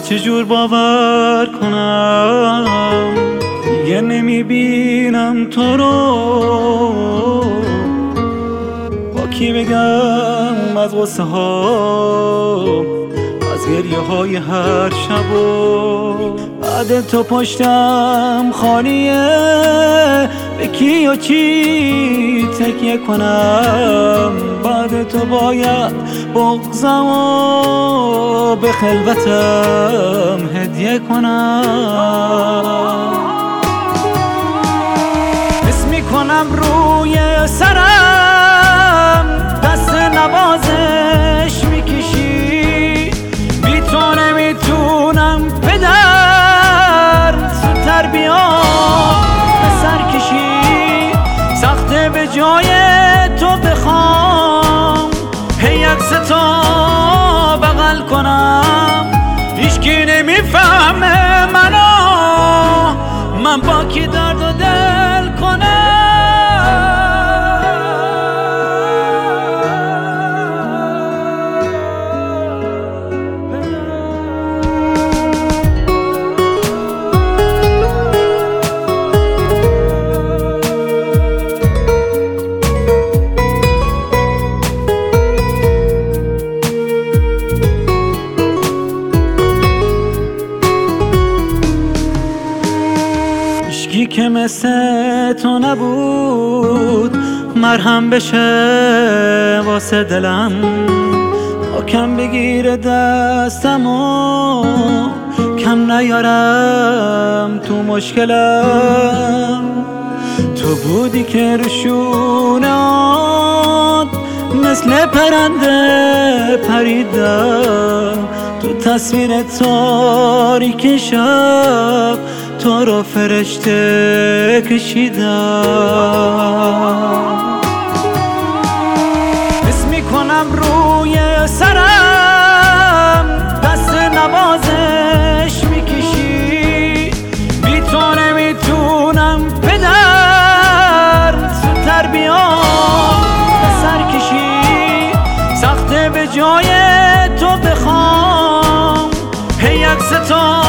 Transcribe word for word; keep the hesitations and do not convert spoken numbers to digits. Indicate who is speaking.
Speaker 1: چجور باور کنم دیگه نمیبینم تو رو، با کی بگم از غصه ها، از گریه های هر شب و بعد تو پشتم خالیه، به کی و چی تکیه کنم؟ بعد تو باید بغضم و به خلوتم هدیه کنم. حس میکنم روی سرم دست نوازش میکشی، بی تو نمیتونم پدر زودتر بیا به سر کشی، سخته به جای تو بخوام هی عکس تو بغل کنم، هیچکی نمیفهمه منو، من با کی درد و دل کنم. هیچکی که مثل تو نبود مرهم بشه واسه دلم، کم بگیره دستم و کم نیارم تو مشکلم. تو بودی که روشونات مثل پرنده پریدم، تو تصویر تاریک شب تو رو فرشته کشیدم. حس میکنم روی سرم دست نوازش میکشی، بی تو نمیتونم پدر زودتر بیا به سر کشی، سخته به جای تو بخوام هی عکس تو